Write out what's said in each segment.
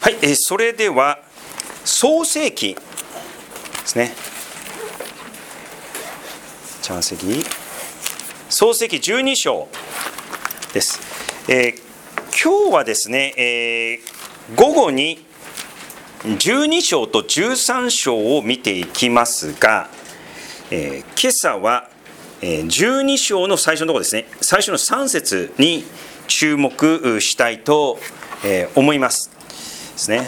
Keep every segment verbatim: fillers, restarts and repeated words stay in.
はい、えー、それでは創世記ですね。チャンセギ創世記じゅうに章です。えー、今日はですね、えー、午後にじゅうに章とじゅうさん章を見ていきますが、えー、今朝はじゅうに章の最初のところですね、最初のさん節に注目したいと思いますですね。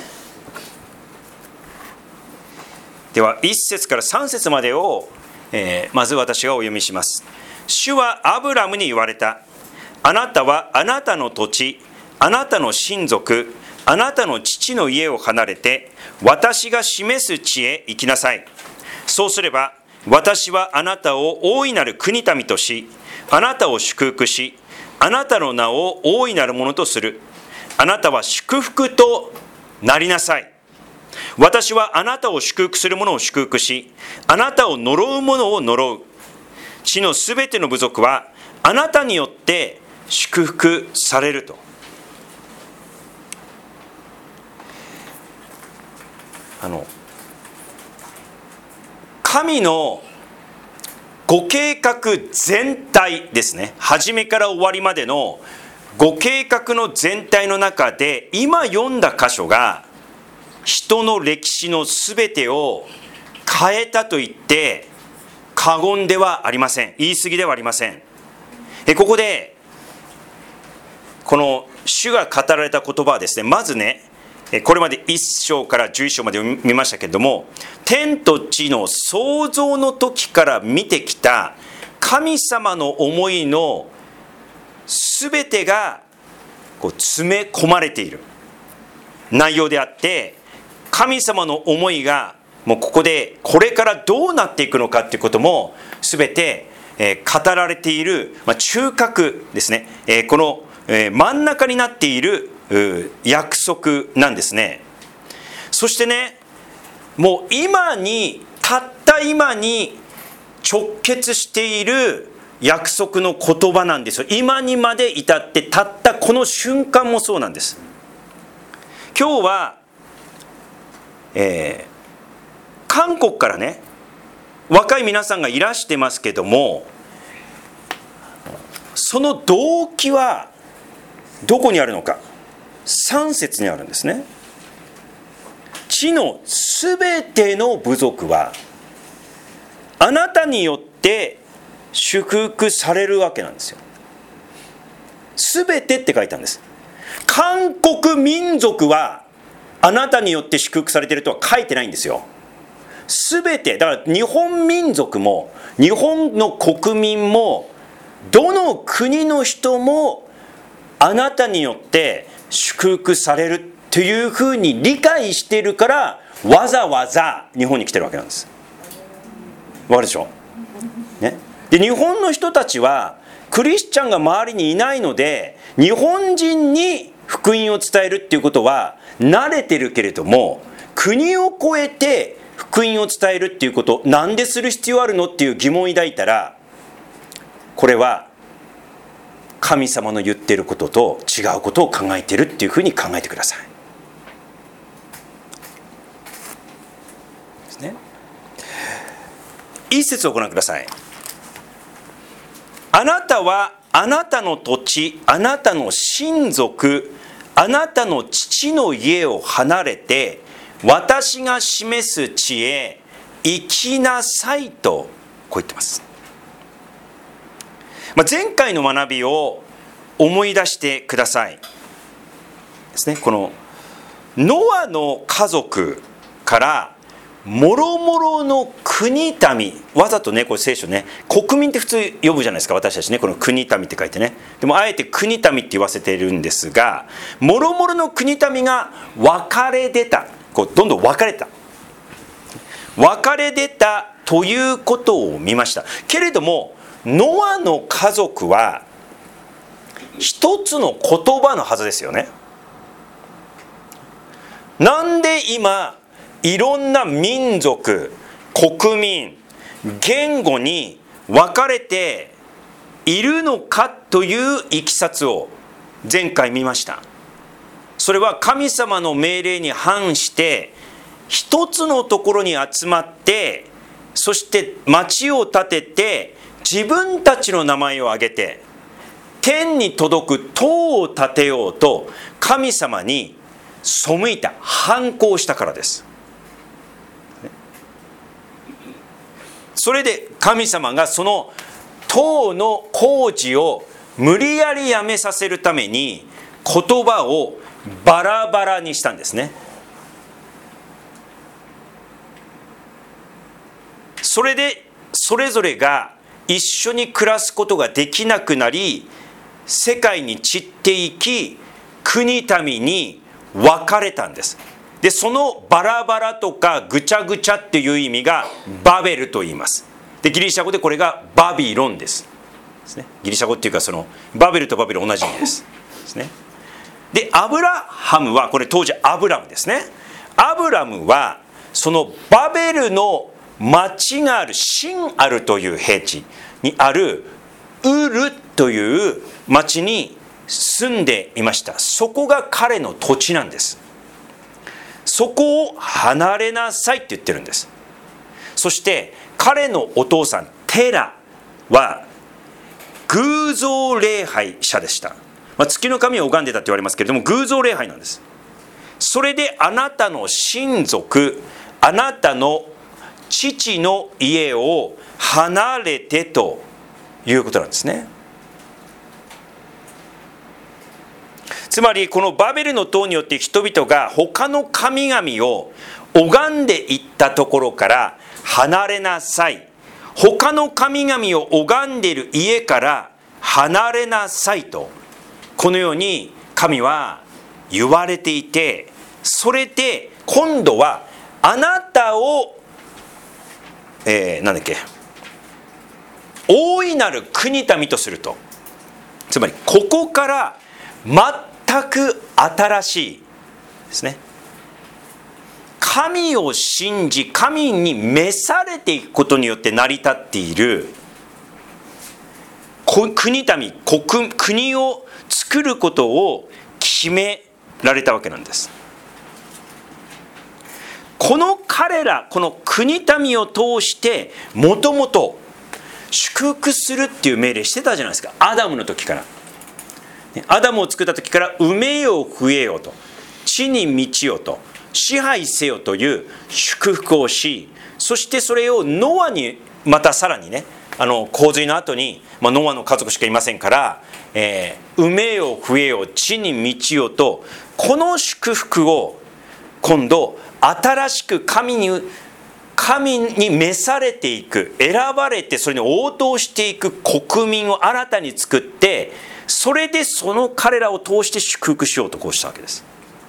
ではいっ節からさん節までを、えー、まず私がお読みします。主はアブラムに言われた。あなたはあなたの土地、あなたの親族、あなたの父の家を離れて、私が示す地へ行きなさい。そうすれば、私はあなたを大いなる国民とし、あなたを祝福し、あなたの名を大いなるものとする。あなたは祝福となりなさい。私はあなたを祝福する者を祝福し、あなたを呪う者を呪う。地のすべての部族はあなたによって祝福されると。あの神のご計画全体ですね、初めから終わりまでのご計画の全体の中で、今読んだ箇所が人の歴史のすべてを変えたと言って過言ではありません。言い過ぎではありません。えここでこの主が語られた言葉はですね、まずね、これまでいっ章からじゅういっ章まで見ましたけれども、天と地の創造の時から見てきた神様の思いのすべてがこう詰め込まれている内容であって、神様の思いがもうここでこれからどうなっていくのかということもすべて語られている、まあ、中核ですね、この真ん中になっている約束なんですね。そしてね、もう今にたった今に直結している約束の言葉なんですよ。今にまで至ってたったこの瞬間もそうなんです。今日は、えー、韓国からね、若い皆さんがいらしてますけども、その動機はどこにあるのか。さん節にあるんですね。地のすべての部族はあなたによって祝福されるわけなんですよ。すべてって書いたんです。韓国民族はあなたによって祝福されているとは書いてないんですよ。すべて、だから日本民族も日本の国民もどの国の人もあなたによって祝福されるというふうに理解しているから、わざわざ日本に来てるわけなんです。わかるでしょ、ね、で日本の人たちはクリスチャンが周りにいないので、日本人に福音を伝えるっていうことは慣れてるけれども、国を越えて福音を伝えるっていうこと、なんでする必要あるのっていう疑問を抱いたら、これは神様の言っていることと違うことを考えているっていうふうに考えてください。ですね。一節をご覧ください。あなたはあなたの土地、あなたの親族、あなたの父の家を離れて、私が示す地へ行きなさいとこう言ってます。まあ、前回の学びを思い出してくださいですね。このノアの家族からもろもろの国民、わざとね、これ聖書ね、国民って普通呼ぶじゃないですか、私たちね、この国民って書いてね。でもあえて国民って言わせているんですが、もろもろの国民が分かれ出た、こうどんどん分かれた分かれ出たということを見ました。けれどもノアの家族は一つの言葉のはずですよね。なんで今いろんな民族、国民、言語に分かれているのかといういきさつを前回見ました。 それは神様の命令に反して一つのところに集まって、そして町を建てて自分たちの名前を挙げて天に届く塔を建てようと神様に背いた、反抗したからです。それで神様がその塔の工事を無理やりやめさせるために言葉をバラバラにしたんですね。それでそれぞれが一緒に暮らすことができなくなり、世界に散っていき、国民に分かれたんです。でそのバラバラとかぐちゃぐちゃっていう意味がバベルと言います。でギリシャ語でこれがバビロンです。ですね、ギリシャ語っていうかそのバベルとバビロン同じ意味です。ですね。でアブラハムはこれ当時アブラムですね。アブラムはそのバベルの町があるシンアルという平地にあるウルという町に住んでいました。そこが彼の土地なんです。そこを離れなさいって言ってるんです。そして彼のお父さんテラは偶像礼拝者でした。まあ、月の神を拝んでたって言われますけれども、偶像礼拝なんです。それであなたの親族、あなたの父の家を離れてということなんですね。つまりこのバベルの塔によって人々が他の神々を拝んでいったところから離れなさい、他の神々を拝んでいる家から離れなさいと、このように神は言われていて、それで今度はあなたを、えー、なんだっけ大いなる国民とすると、つまりここから全く新しいですね、神を信じ神に召されていくことによって成り立っている国民、国国を作ることを決められたわけなんです。この彼ら、この国民を通してもともと祝福するっていう命令してたじゃないですか。アダムの時から、アダムを作った時から埋めよ増えよと、地に満ちよと、支配せよという祝福をし、そしてそれをノアにまたさらにね、あの洪水の後に、まあ、ノアの家族しかいませんから、えー、埋めよ増えよ地に満ちよと、この祝福を今度新しく神に神に召されていく、選ばれてそれに応答していく国民を新たに作って、それでその彼らを通して祝福しようとこうしたわけです。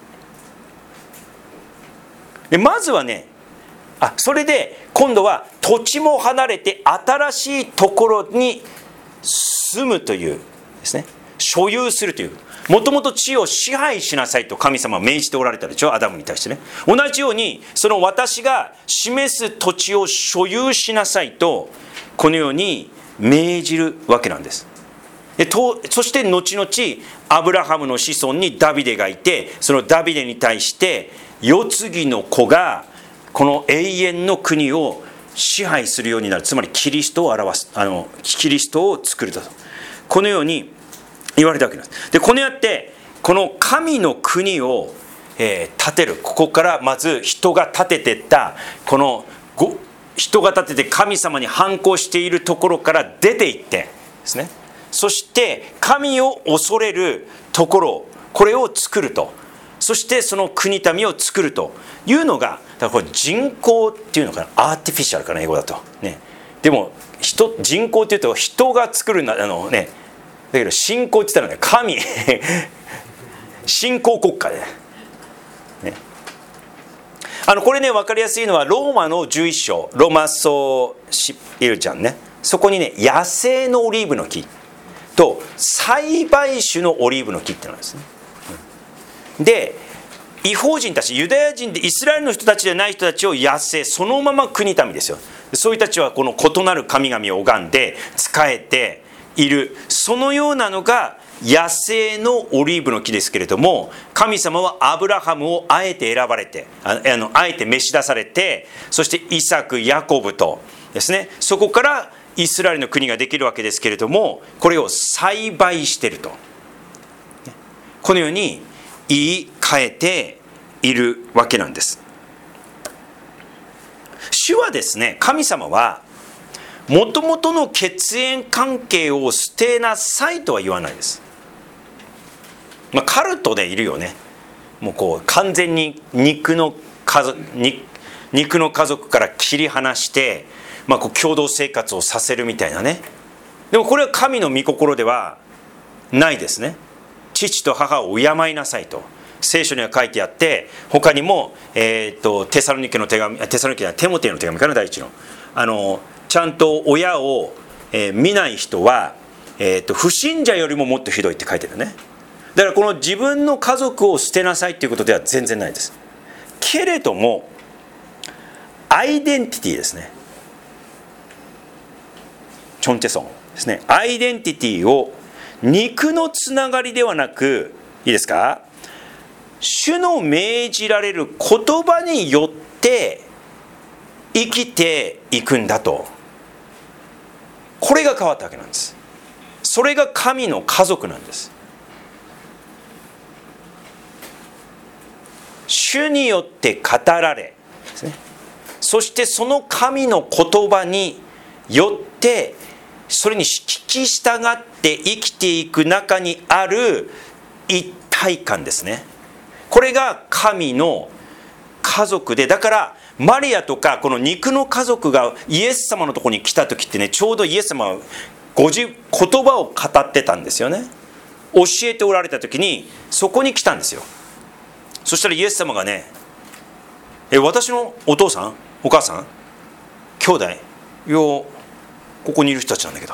でまずはね、あそれで今度は土地も離れて新しいところに住むというですね、所有するという、もともと地を支配しなさいと神様は命じておられたでしょ、アダムに対してね。同じようにその私が示す土地を所有しなさいとこのように命じるわけなんです。でとそして後々アブラハムの子孫にダビデがいて、そのダビデに対して世継ぎの子がこの永遠の国を支配するようになる、つまりキリストを表す、あのキリストを作ると、このように言われたわけなんです。でこのやってこの神の国を、えー、建てる、ここからまず人が建てていったこのご人が建てて神様に反抗しているところから出ていってですね、そして神を恐れるところ、これを作ると、そしてその国民を作るというのが、だからこれ人工っていうのかな、アーティフィシャルかな英語だとね。でも人人工っていうと人が作るな、あのね、だけど信仰って言ったらね、神信仰国家で、ね、あのこれね分かりやすいのはローマのじゅういっ章、ロマソシイルちゃんね、そこにね野生のオリーブの木と栽培種のオリーブの木ってのなんですね。で異邦人たち、ユダヤ人でイスラエルの人たちでない人たちを野生、そのまま国民ですよ。そういう人たちはこの異なる神々を拝んで仕えている、そのようなのが野生のオリーブの木ですけれども、神様はアブラハムをあえて選ばれて、あのあえて召し出されて、そしてイサク、ヤコブとですね、そこからイスラエルの国ができるわけですけれども、これを栽培していると、このように言い換えているわけなんです。主はですね、神様はもともとの血縁関係を捨てなさいとは言わないです。まあ、カルトでいるよね。もうこう完全に肉の家族、肉の家族から切り離して、まあ、こう共同生活をさせるみたいなね。でもこれは神の御心ではないですね。父と母を敬いなさいと聖書には書いてあって、他にも、えー、とテサロニケの手紙、テサロニケのテモテの手紙かな、第一のあのちゃんと親を、えー、見ない人は、えー、と不信者よりももっとひどいって書いてるね。だからこの自分の家族を捨てなさいっていうことでは全然ないです。けれどもアイデンティティですね、チョンテソンですね、アイデンティティを肉のつながりではなく、いいですか、主の命じられる言葉によって生きていくんだと、これが変わったわけなんです。それが神の家族なんです。主によって語られですね、そしてその神の言葉によってそれに聞き従って生きていく中にある一体感ですね。これが神の家族で、だからマリアとかこの肉の家族がイエス様のところに来た時ってね、ちょうどイエス様はご自言葉を語ってたんですよね。教えておられた時にそこに来たんですよ。そしたらイエス様がね、え私のお父さんお母さん兄弟よ、ここにいる人たちなんだけど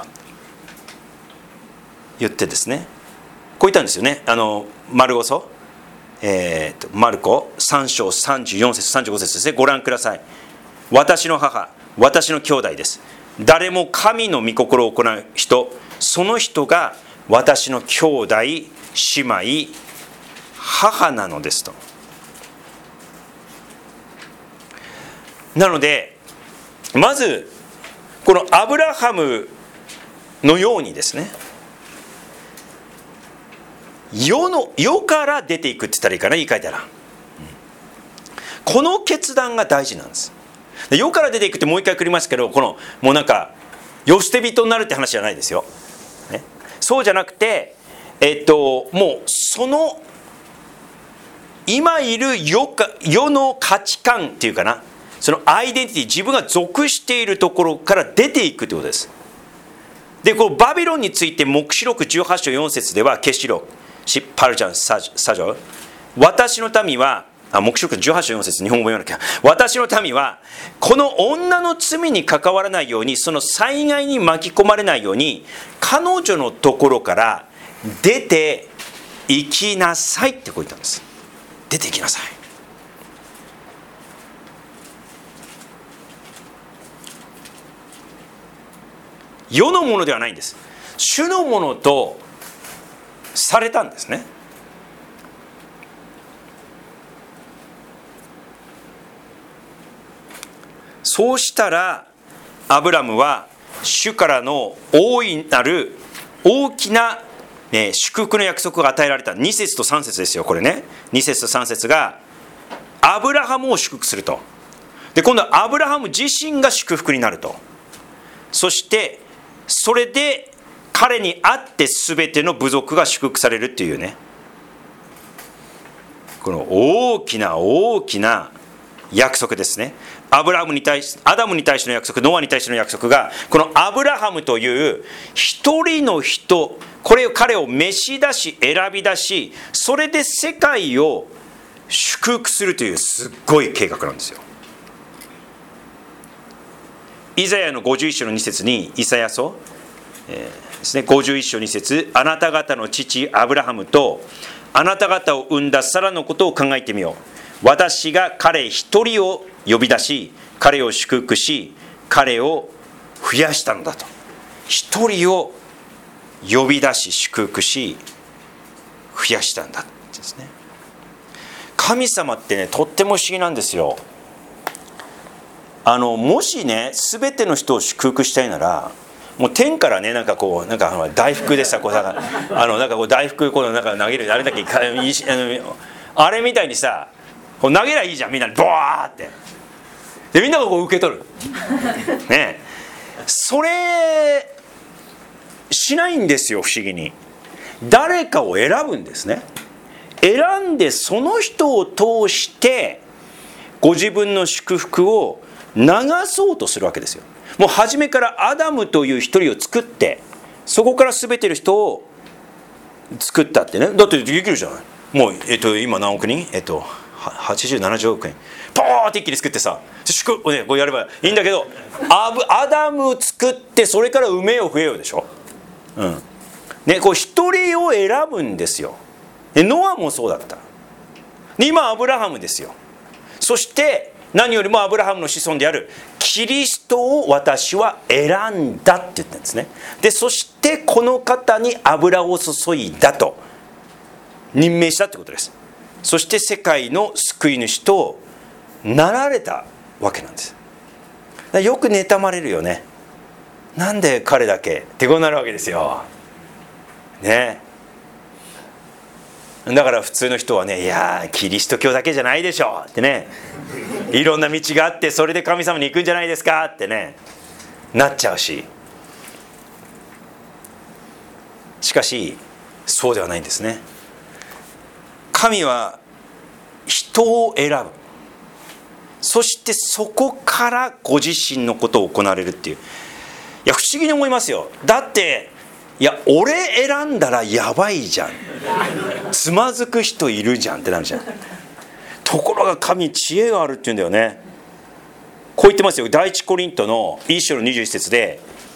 言ってですね、こう言ったんですよね。あの丸ごそ、えー、とマルコさん章さんじゅうよん節さんじゅうご節ですね。ご覧ください。私の母、私の兄弟です。誰も神の御心を行う人、その人が私の兄弟姉妹母なのですと。なのでまずこのアブラハムのようにですね、世の世から出ていくって言ったらいいかな、言い換えたら、この決断が大事なんです。世から出ていくってもう一回繰りますけど、このもうなんか世捨て人になるって話じゃないですよ、ね、そうじゃなくて、えっともうその今いる 世, か世の価値観っていうかな、そのアイデンティティ、自分が属しているところから出ていくということです。でこのバビロンについて黙示録じゅうはち章よん節では、ケシロシパルジャンサジョ、私の民は、あ黙示録じゅうはち章よん節、日本語読まなきゃ、私の民はこの女の罪に関わらないように、その災害に巻き込まれないように、彼女のところから出て行きなさいってこう言ったんです。出て行きなさい。世のものではないんです。主のものとされたんですね。そうしたらアブラムは主からの大いなる大きな、ね、祝福の約束が与えられた。に節とさん節ですよ、これね。に節とさん節がアブラハムを祝福すると。で今度はアブラハム自身が祝福になると。そしてそれで彼にあって全ての部族が祝福されるっていうね、この大きな大きな約束ですね。アブラハムに対し、アダムに対しての約束、ノアに対しての約束が、このアブラハムという一人の人、これを彼を召し出し選び出し、それで世界を祝福するというすっごい計画なんですよ。イザヤのごじゅういっ章のに節に、イサヤ書、えーですね、ごじゅういっ章に節、あなた方の父アブラハムとあなた方を産んだサラのことを考えてみよう。私が彼一人を呼び出し、彼を祝福し、彼を増やしたのだと。一人を呼び出し祝福し増やしたんだってですね。神様ってね、とっても不思議なんですよ。あのもしね、全ての人を祝福したいなら、もう天からね、なんかこう、なんか大福でさ、こうなんかあのなんかこう大福こうなんか投げるあれだけあのあれみたいにさ、こう投げりゃいいじゃん、みんなにボワーって。でみんながこう受け取る。ね、それしないんですよ、不思議に。誰かを選ぶんですね。選んでその人を通してご自分の祝福を流そうとするわけですよ。もう初めからアダムという一人を作って、そこから全ての人を作ったってね。だってできるじゃない。もう、えっと、今何億人、えっと、はちじゅうななじゅうおくえんポーって一気に作ってさ、祝福をね、こうやればいいんだけど、アブアダムを作ってそれから産めよ増えよでしょ。うんね、こう一人を選ぶんですよ。でノアもそうだった。で今アブラハムですよ。そして何よりもアブラハムの子孫であるキリストを私は選んだって言ったんですね。でそしてこの方に油を注いだと任命したってことです。そして世界の救い主となられたわけなんです。よく妬まれるよね。なんで彼だけってこうなるわけですよね。だから普通の人はね、いやキリスト教だけじゃないでしょってね、いろんな道があってそれで神様に行くんじゃないですかってねなっちゃうし、しかしそうではないんですね。神は人を選ぶ。そしてそこからご自身のことを行われるっていう。いや不思議に思いますよ。だっていや俺選んだらやばいじゃん、つまずく人いるじゃんってなるじゃん。ところが神に知恵があるっていうんだよね。こう言ってますよ。第一コリントのいっ章のにじゅういち節で、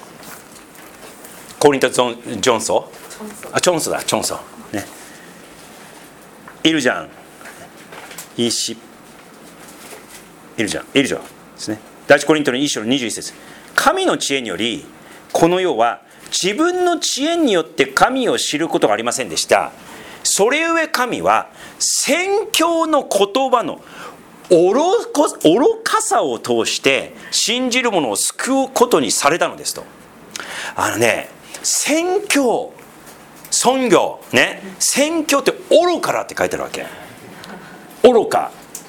コリントジョンジョンソあチョンソだチョンソね、いるじゃん、いいしいるじゃんいるじゃんですね。第一コリントのいっ章のにじゅういち節、神の知恵によりこの世は自分の知恵によって神を知ることがありませんでした。それゆえ神は宣教の言葉の愚かさを通して信じる者を救うことにされたのですと。あのね、宣教尊業ね、宣教って愚かだって書いてあるわけ。愚か、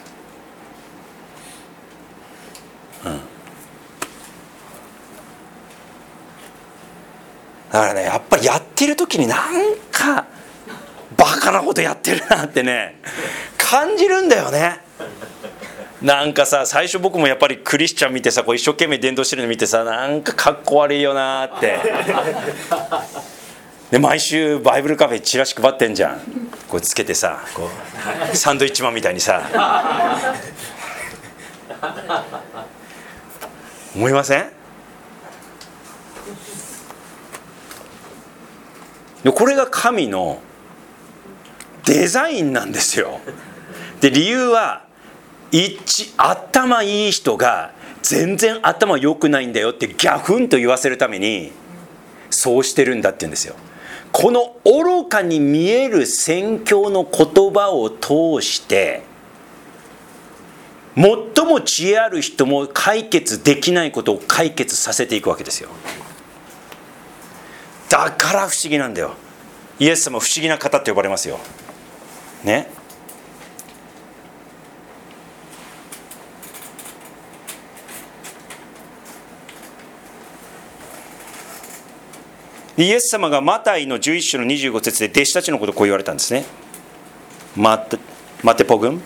うんだからね、やっぱりやってる時になんかバカなことやってるなってね感じるんだよね。なんかさ、最初僕もやっぱりクリスチャン見てさ、こう一生懸命伝道してるの見てさ、なんかかっこ悪いよなってで毎週バイブルカフェチラシ配ってんじゃん、こうつけてさ、こうサンドイッチマンみたいにさ思いません？これが神のデザインなんですよ。で理由は一頭いい人が全然頭良くないんだよってギャフンと言わせるためにそうしてるんだって言うんですよ。この愚かに見える宣教の言葉を通して最も知恵ある人も解決できないことを解決させていくわけですよ。だから不思議なんだよ。イエス様不思議な方って呼ばれますよね。イエス様がマタイのじゅういっ章のにじゅうご節で弟子たちのことをこう言われたんですね。マテ、マテポグン。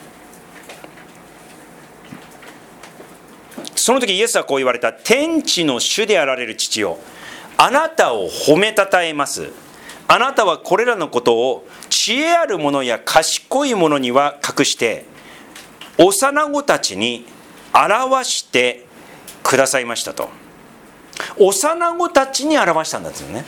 その時イエスはこう言われた。天地の主であられる父よ、あなたを褒めたたえます。あなたはこれらのことを知恵ある者や賢い者には隠して幼子たちに表してくださいましたと。幼子たちに表したんですよね。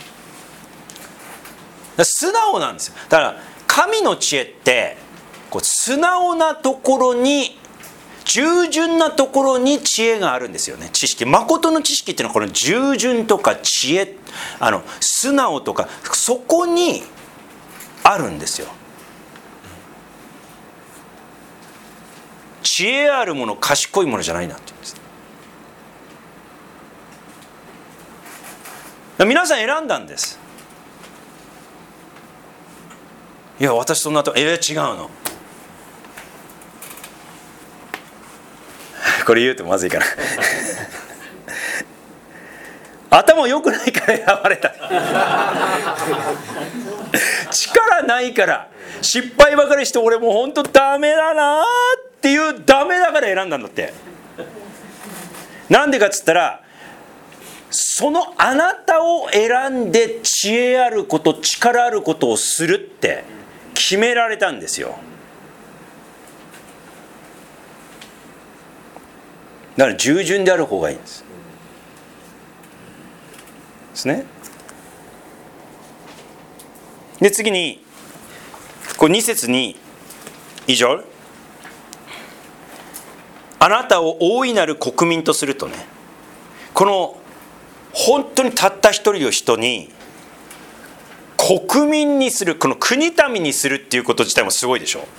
素直なんですよ。だから神の知恵ってこう素直なところに、従順なところに知恵があるんですよね。知識、誠の知識っていうのはこの従順とか知恵、あの素直とかそこにあるんですよ。 知恵あるもの、賢いものじゃないなって言うんです。皆さん選んだんです。いや私そんなと、えー、違うの。これ言うとまずいかな頭良くないから選ばれた力ないから失敗ばかりして、俺もう本当ダメだなっていうダメだから選んだんだって。なんでかっつったら、そのあなたを選んで知恵あること、力あることをするって決められたんですよ。だから従順である方がいいんですですね。で次にこうに節に以上、あなたを大いなる国民とするとね、この本当にたった一人を人に国民にする、この国民にするっていうこと自体もすごいでしょ。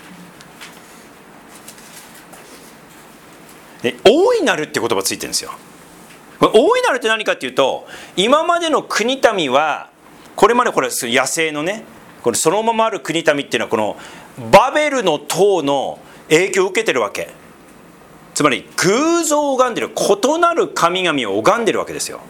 で大いなるって言葉ついてるんですよ。大いなるって何かっていうと、今までの国民はこれまでこれ野生のね、これそのままある国民っていうのはこのバベルの塔の影響を受けてるわけ。つまり偶像を拝んでる、異なる神々を拝んでるわけですよ。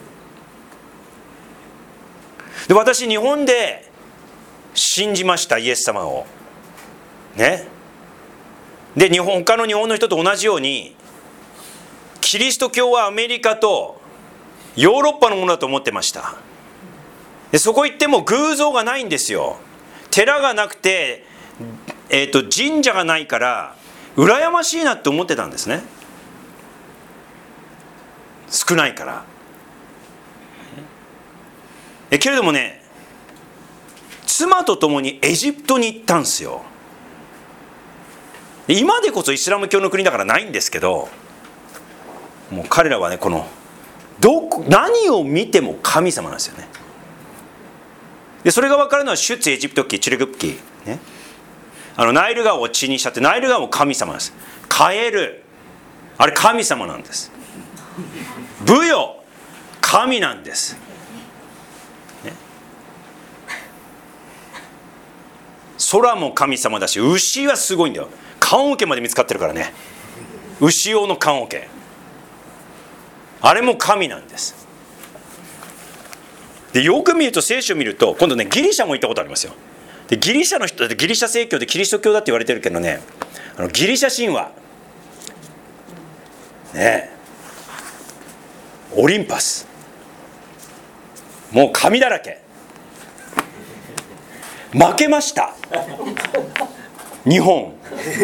で私日本で信じました、イエス様をね。で日本他の日本の人と同じようにキリスト教はアメリカとヨーロッパのものだと思ってました。でそこ行っても偶像がないんですよ。寺がなくて、えーと、神社がないから羨ましいなって思ってたんですね。少ないから。えけれどもね、妻と共にエジプトに行ったんですよ。今でこそイスラム教の国だからないんですけど、もう彼らはね、このどこ何を見ても神様なんですよね。でそれが分かるのは出エジプト記、チュレグプ記ね。あのナイル川を血にしたって、ナイル川も神様なんです。カエル、あれ神様なんです。ブヨ、神なんです、ね、空も神様だし、牛はすごいんだよ。棺桶まで見つかってるからね。牛用の棺桶、あれも神なんです。でよく見ると、聖書を見ると今度ね、ギリシャも行ったことありますよ。でギリシャの人ってギリシャ正教でキリスト教だって言われてるけどね、あのギリシャ神話ねえ、オリンパスもう神だらけ。負けました日本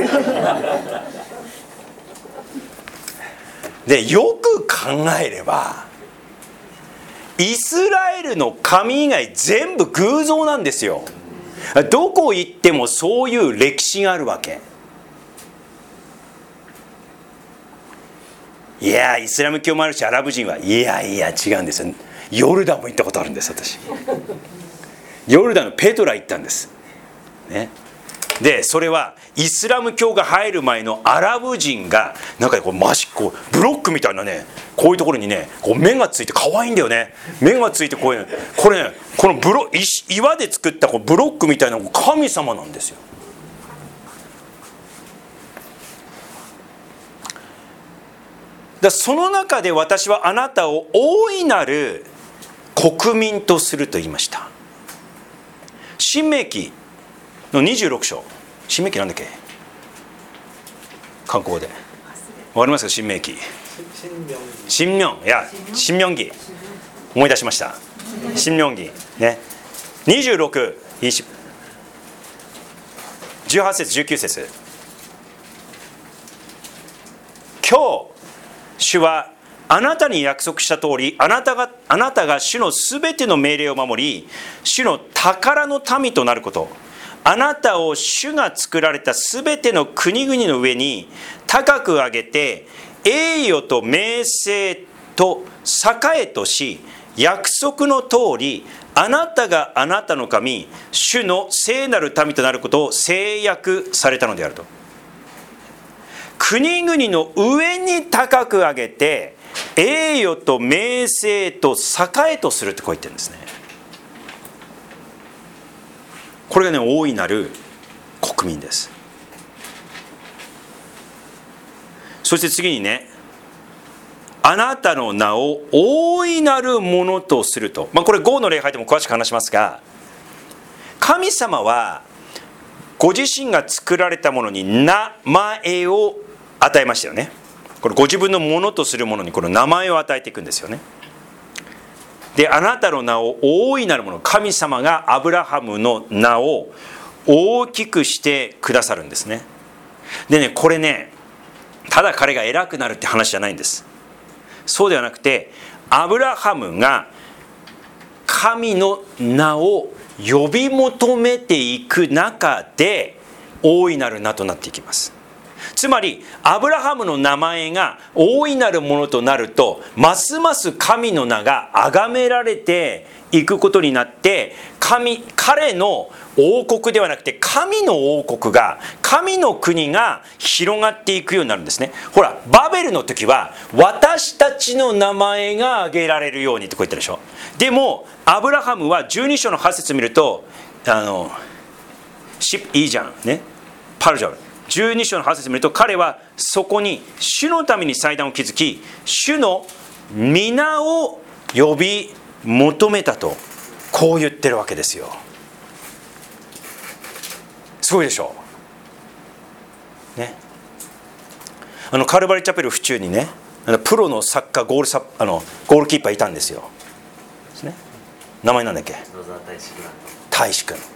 でよく考えればイスラエルの神以外全部偶像なんですよ。どこ行ってもそういう歴史があるわけ。いやイスラム教もあるし、アラブ人はいやいや違うんですよ。ヨルダンも行ったことあるんです私。ヨルダンのペトラ行ったんです、ね、でそれはイスラム教が入る前のアラブ人がなんかこうマシこうブロックみたいなね、こういうところにねこう目がついて可愛いんだよね。目がついてこういうこれね、このブロ石岩で作ったこうブロックみたいな神様なんですよ。だその中で私はあなたを大いなる国民とすると言いました。申命記のにじゅうろく章、申命記なんだっけ、韓国語でわかりますか。申命記、申命、いや申命記、思い出しました。申命記ね、にじゅうろく、じゅうはち節じゅうきゅう節、今日主はあなたに約束した通り、あなたがあなたが主のすべての命令を守り、主の宝の民となること、あなたを主が作られたすべての国々の上に高く上げて、栄誉と名声と栄えとし、約束の通りあなたがあなたの神主の聖なる民となることを誓約されたのであると。 国々の上に高く上げて栄誉と名声と栄とするってこう言ってるんですね。これがね、大いなる国民です。そして次にね、あなたの名を大いなるものとすると、まあ、これごの礼拝でも詳しく話しますが、神様はご自身が作られたものに名前を与えましたよね。これご自分のものとするものにこの名前を与えていくんですよね。で、あなたの名を大いなるもの、神様がアブラハムの名を大きくしてくださるんですね。でね、これね、ただ彼が偉くなるって話じゃないんです。そうではなくて、アブラハムが神の名を呼び求めていく中で大いなる名となっていきます。つまりアブラハムの名前が大いなるものとなると、ますます神の名が崇められていくことになって、神彼の王国ではなくて神の王国が、神の国が広がっていくようになるんですね。ほら、バベルの時は私たちの名前が挙げられるようにってこう言ったでしょ。でもアブラハムはじゅうに章のはち節見ると、あのシップいいじゃんね、パルジャルじゅうに章のはち節見ると、彼はそこに主のために祭壇を築き、主の皆を呼び求めたと、こう言ってるわけですよ。すごいでしょう、ね、あのカルバリーチャペル府中にね、あのプロのサッカーゴールサあのゴールキーパーいたんですよ、ですね、名前なんだっけ、大志くん、ね、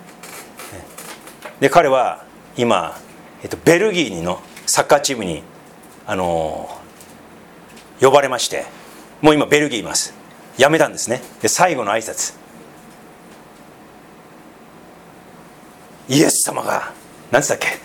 で彼は今、えっと、ベルギーのサッカーチームに、あのー、呼ばれまして、もう今ベルギーいます。辞めたんですね。で最後の挨拶、イエス様が何つったっけ、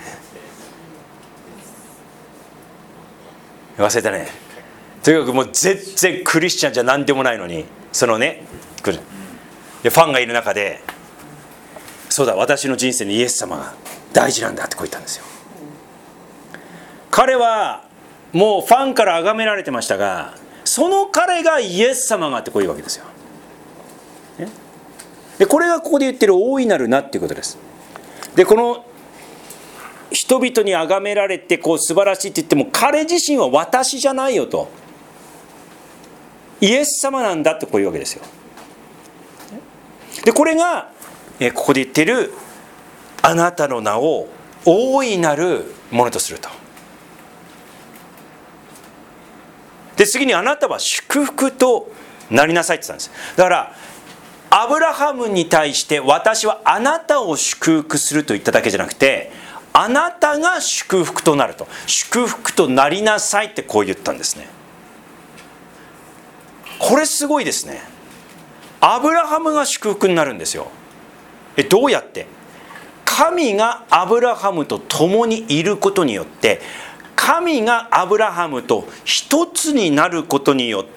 忘れたね。とにかくもう全然クリスチャンじゃ何でもないのに、そのね来るでファンがいる中で、そうだ、私の人生にイエス様が大事なんだってこう言ったんですよ。彼はもうファンから崇められてましたが、その彼がイエス様がってこういうわけですよ。でこれがここで言ってる大いなる名っていうことです。でこの人々に崇められてこう素晴らしいって言っても、彼自身は私じゃないよと、イエス様なんだってこういうわけですよ。でこれがえここで言ってるあなたの名を大いなるものとすると。で次にあなたは祝福となりなさいって言ったんです。だからアブラハムに対して私はあなたを祝福すると言っただけじゃなくて、あなたが祝福となると、祝福となりなさいってこう言ったんですね。これすごいですね。アブラハムが祝福になるんですよ。えどうやって？神がアブラハムと共にいることによって、神がアブラハムと一つになることによって、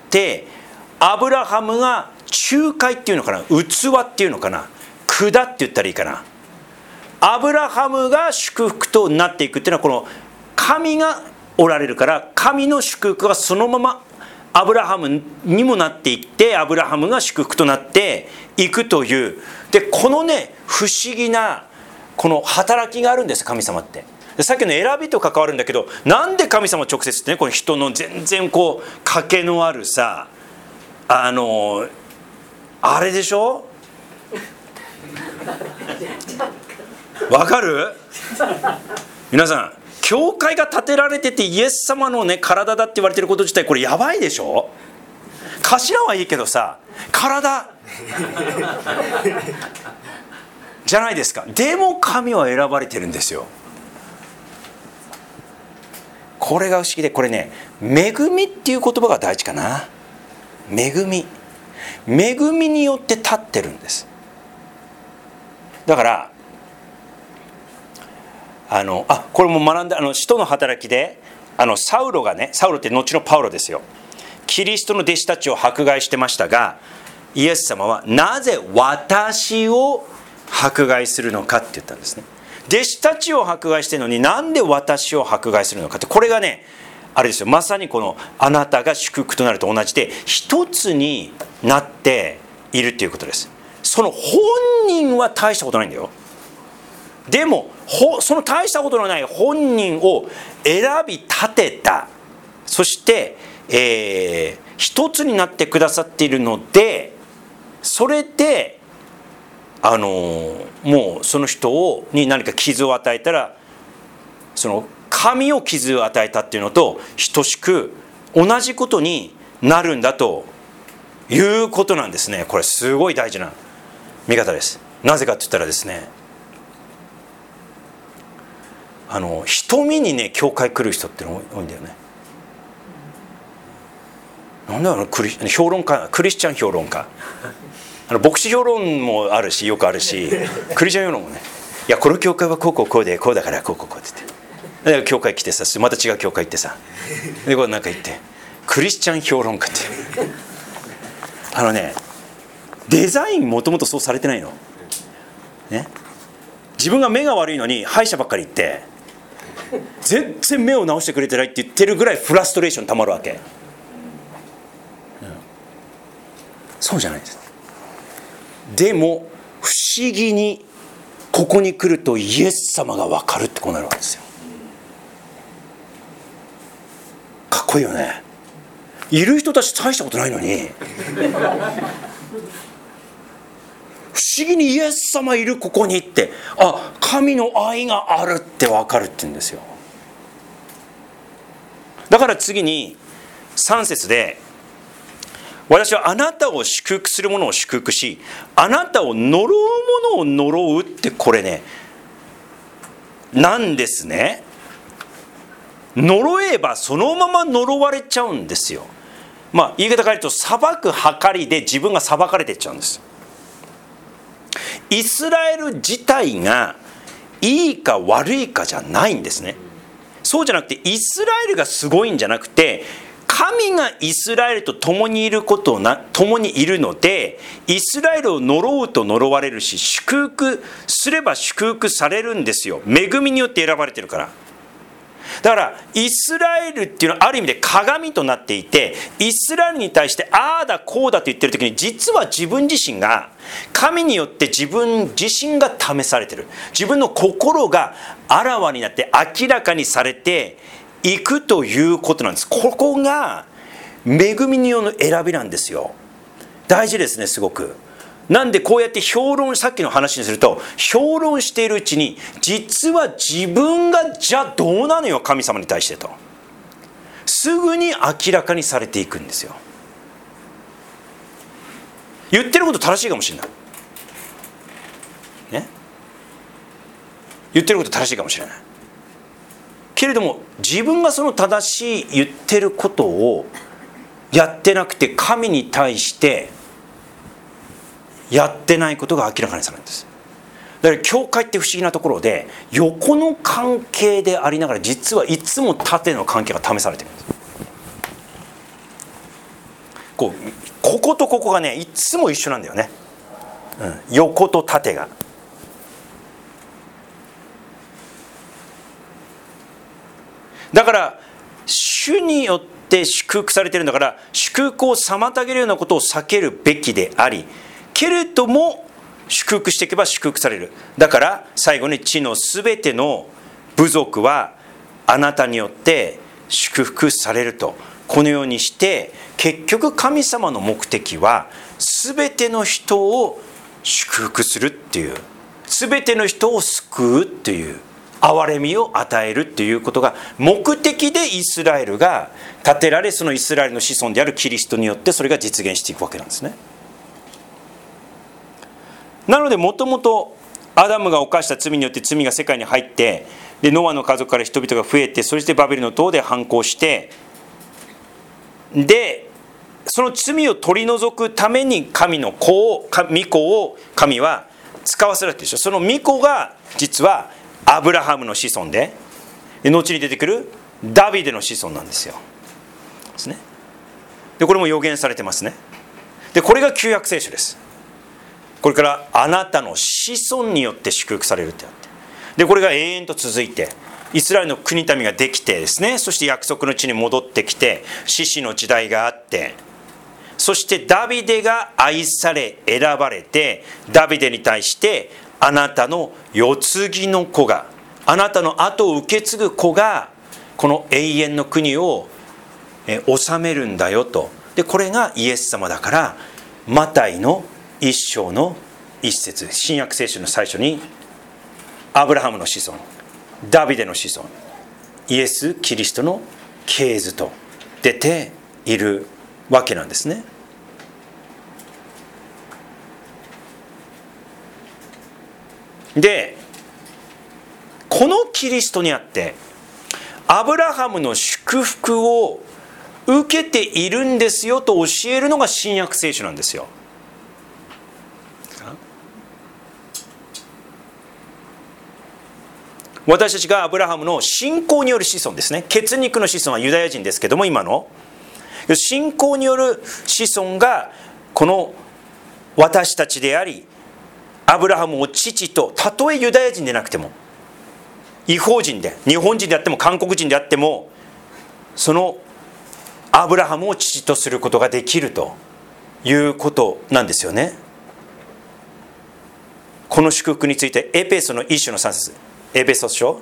アブラハムが仲介っていうのかな、器っていうのかな、管って言ったらいいかな、アブラハムが祝福となっていくっていうのは、この神がおられるから、神の祝福がそのままアブラハムにもなっていって、アブラハムが祝福となっていくという、でこのね不思議なこの働きがあるんです、神様って。でさっきの選びと関わるんだけど、なんで神様直接ってね、この人の全然こう賭けのあるさ、あのあれでしょ、わかる？皆さん、教会が建てられててイエス様のね体だって言われてること自体、これやばいでしょ。頭はいいけどさ、体じゃないですか。でも神は選ばれてるんですよ。これが不思議で、これね、恵みっていう言葉が大事かな。恵み恵みによって立ってるんです。だからあのあこれも学んだ、あの使徒の働きで、あのサウロがね、サウロって後のパウロですよ、キリストの弟子たちを迫害してましたが、イエス様はなぜ私を迫害するのかって言ったんですね。 弟子たちを迫害してるのになんで私を迫害するのかって、これがねあれですよ、まさにこのあなたが祝福となると同じで、一つになっているっていうことです。その本人は大したことないんだよ。でもその大したことのない本人を選び立てた、そして、えー、一つになってくださっているので、それであのー、もうその人をに何か傷を与えたら、その神を傷を与えたっていうのと等しく同じことになるんだということなんですね。これすごい大事な見方です。なぜかって言ったらですね、あの瞳にね教会来る人っての多いんだよね。なんだろう、クリ評論家、クリスチャン評論家、あの牧師評論もあるし、よくあるし、クリスチャン評論もね、いやこの教会はこうこうこうでこうだからこうこうこうって言って、だから教会来てさ、また違う教会行ってさ、でこうなんか言ってクリスチャン評論家ってあのね、デザインもともとそうされてないのね。自分が目が悪いのに歯医者ばっかり行って全然目を治してくれてないって言ってるぐらいフラストレーションたまるわけ、うん、そうじゃないです。でも不思議にここに来るとイエス様が分かるってこうなるわけですよ。かっこいいよね。いる人たち大したことないのに不思議にイエス様いるここにって、あ、神の愛があるって分かるって言うんですよ。だから次にさん節で、私はあなたを祝福する者を祝福し、あなたを呪う者を呪うって、これねなんですね。呪えばそのまま呪われちゃうんですよ。まあ言い方変えると、裁く計りで自分が裁かれていっちゃうんです。イスラエル自体がいいか悪いかじゃないんですね。そうじゃなくて、イスラエルがすごいんじゃなくて、神がイスラエルと共にいることな共にいるので、イスラエルを呪うと呪われるし、祝福すれば祝福されるんですよ。恵みによって選ばれてるから。だからイスラエルっていうのはある意味で鏡となっていて、イスラエルに対してああだこうだと言ってる時に、実は自分自身が神によって自分自身が試されてる、自分の心があらわになって明らかにされていくということなんです。ここが恵みによる選びなんですよ。大事ですね、すごく。なんでこうやって評論、さっきの話にすると、評論しているうちに、実は自分がじゃあどうなのよ神様に対してと、すぐに明らかにされていくんですよ。言ってること正しいかもしれないね、言ってること正しいかもしれないけれども、自分がその正しい言ってることをやってなくて、神に対してやってないことが明らかにされるんです。だから教会って不思議なところで、横の関係でありながら、実はいつも縦の関係が試されてるんです。こうこことここがね、いつも一緒なんだよね、うん、横と縦が。だから主によって祝福されているんだから、祝福を妨げるようなことを避けるべきであり、けれども祝福していけば祝福される。だから最後に、地のすべての部族はあなたによって祝福されると、このようにして、結局神様の目的はすべての人を祝福するっていう、すべての人を救うっていう、憐れみを与えるっていうことが目的で、イスラエルが建てられ、そのイスラエルの子孫であるキリストによってそれが実現していくわけなんですね。なので、もともとアダムが犯した罪によって罪が世界に入って、でノアの家族から人々が増えて、そしてバベルの塔で反抗して、でその罪を取り除くために神の子を、御子を神は使わせるでしょ。その御子が実はアブラハムの子孫で、後に出てくるダビデの子孫なんですよ。ですね。でこれも予言されてますね。でこれが旧約聖書です。これからあなたの子孫によって祝福されるってあって、 でこれが永遠と続いて、イスラエルの国民ができてですね、そして約束の地に戻ってきて、士師の時代があって、そしてダビデが愛され選ばれて、ダビデに対してあなたの世継ぎの子が、あなたの後を受け継ぐ子がこの永遠の国を治めるんだよと。でこれがイエス様だから、マタイの一章の一節、新約聖書の最初にアブラハムの子孫、ダビデの子孫、イエス・キリストの系図と出ているわけなんですね。でこのキリストにあってアブラハムの祝福を受けているんですよと教えるのが新約聖書なんですよ。私たちがアブラハムの信仰による子孫ですね。血肉の子孫はユダヤ人ですけども、今の信仰による子孫がこの私たちであり、アブラハムを父と、たとえユダヤ人でなくても、異邦人で、日本人であっても韓国人であっても、そのアブラハムを父とすることができるということなんですよね。この祝福についてエペソの一章のさん節、エペソ書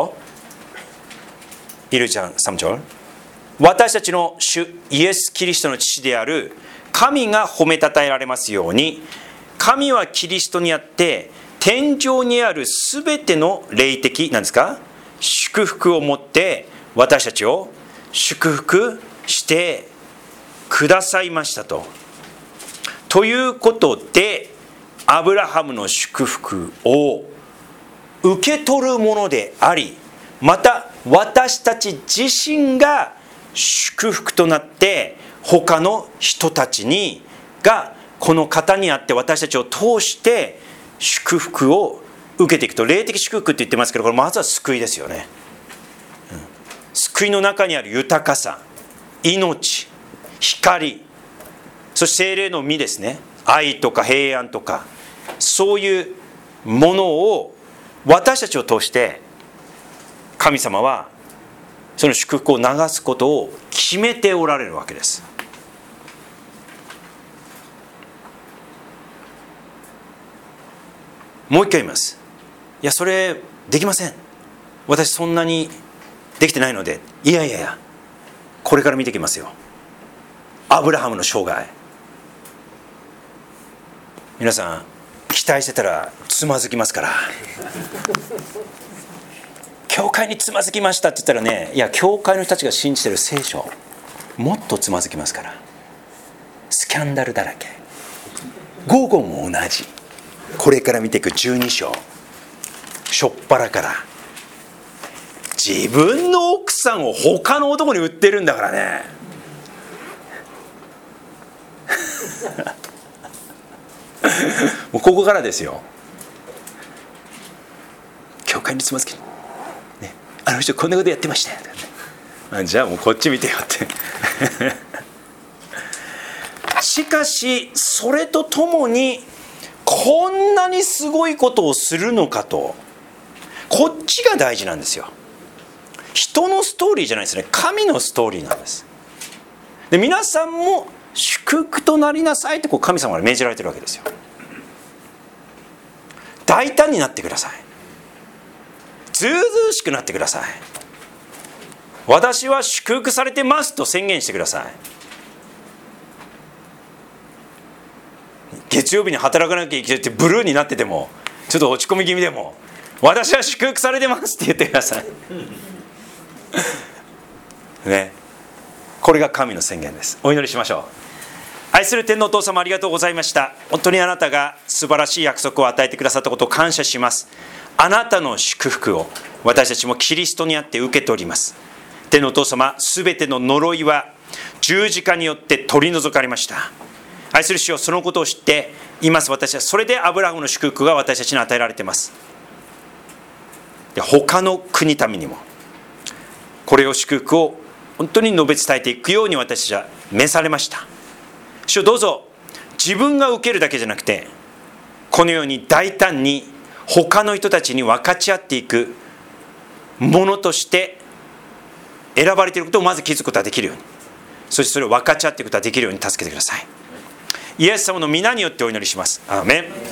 そういるじゃんさん章、私たちの主イエス・キリストの父である神が褒めたたえられますように、神はキリストにあって天上にあるすべての霊的なんですか祝福をもって私たちを祝福してくださいましたと。ということでアブラハムの祝福を受け取るものであり、また私たち自身が祝福となって他の人たちにがこの方にあって私たちを通して祝福を受けていくと。霊的祝福って言ってますけど、これまずは救いですよね、うん、救いの中にある豊かさ、命、光、そして聖霊の実ですね、愛とか平安とか、そういうものを私たちを通して神様はその祝福を流すことを決めておられるわけです。もう一回言います。いやそれできません、私そんなにできてないので。いやいやいや、これから見ていきますよ。アブラハムの生涯、皆さん期待してたらつまずきますから。教会につまずきましたって言ったらね、いや教会の人たちが信じてる聖書もっとつまずきますから。スキャンダルだらけ。午後も同じ。これから見ていくじゅうに章、しょっぱらから自分の奥さんを他の男に売ってるんだからね。もうここからですよ。教会につまずき、ね、あの人こんなことやってましたよ、ね、あじゃあもうこっち見てよってしかしそれとともにこんなにすごいことをするのかと、こっちが大事なんですよ。人のストーリーじゃないですね、神のストーリーなんです。で皆さんも祝福となりなさいってこう神様が命じられてるわけですよ。大胆になってください。ずうずうしくなってください。私は祝福されてますと宣言してください。月曜日に働かなきゃいけないってブルーになってても、ちょっと落ち込み気味でも、私は祝福されてますって言ってくださいね、これが神の宣言です。お祈りしましょう。愛する天のお父様、ありがとうございました。本当にあなたが素晴らしい約束を与えてくださったことを感謝します。あなたの祝福を私たちもキリストにあって受けております。天のお父様、すべての呪いは十字架によって取り除かれました。愛する主よ、そのことを知っています。私はそれでアブラハムの祝福が私たちに与えられています。で他の国民にもこれを祝福を本当に述べ伝えていくように私たちは召されました。主よ、どうぞ自分が受けるだけじゃなくて、このように大胆に他の人たちに分かち合っていくものとして選ばれていることをまず気づくことができるように、そしてそれを分かち合っていくことができるように助けてください。イエス様の皆によってお祈りします。アーメン。